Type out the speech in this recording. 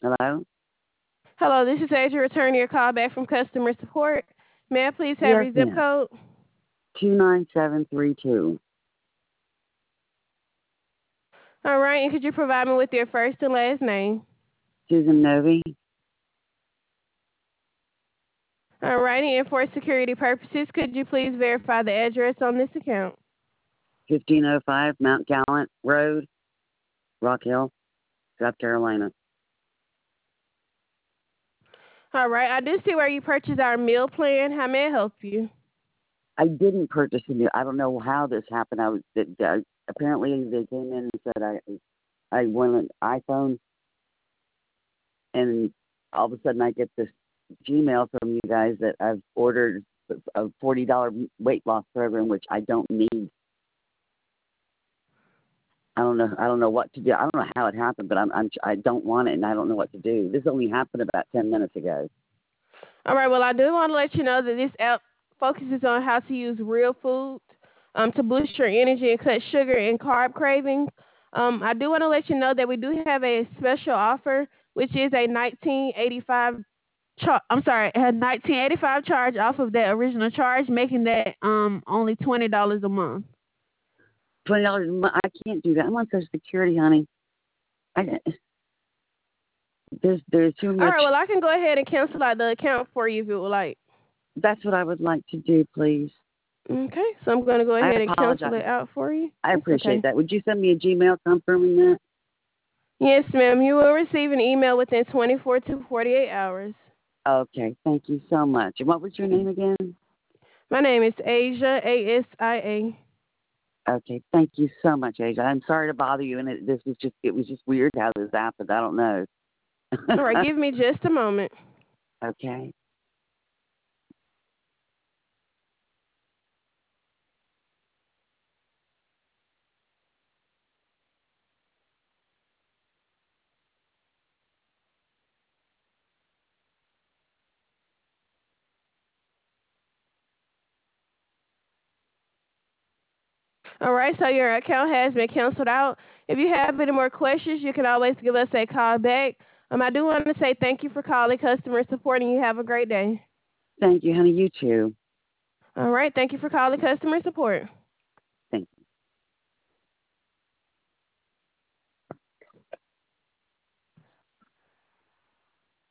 Hello? Hello, this is Adrian returning your call back from customer support. May I please have Yes, your zip ma'am. code? 29732. All right, and could you provide me with your first and last name? Susan Novi. All righty, and for security purposes, could you please verify the address on this account? 1505 Mount Gallant Road, Rock Hill, South Carolina. All right, I do see where you purchased our meal plan. How may I help you? I didn't purchase a new. I don't know how this happened. Apparently they came in and said I wanted an iPhone, and all of a sudden I get this Gmail from you guys that I've ordered a $40 weight loss program, which I don't need. I don't know what to do. I don't know how it happened, but I don't want it, and I don't know what to do. This only happened about 10 minutes ago. All right, well, I do want to let you know that this app focuses on how to use real food to boost your energy and cut sugar and carb cravings. I do want to let you know that we do have a special offer, which is a 1985 a 1985 charge off of that original charge, making that only $20 a month. $20 a month. I can't do that. I'm on Social Security, honey. I, there's too All much. right, well, I can go ahead and cancel out the account for you if you would like. That's what I would like to do, please. Okay, so I'm going to go I ahead and cancel apologize. it out for you. I That's appreciate okay. that. Would you send me a Gmail confirming that? Yes, ma'am. You will receive an email within 24 to 48 hours. Okay, thank you so much. And what was your name again? My name is Asia, Asia. Okay, thank you so much, Asia. I'm sorry to bother you, and it was just weird how this happened. I don't know. All right, give me just a moment. Okay. All right, so your account has been canceled out. If you have any more questions, you can always give us a call back. I do want to say thank you for calling customer support, and you have a great day. Thank you, honey. You too. All right, thank you for calling customer support.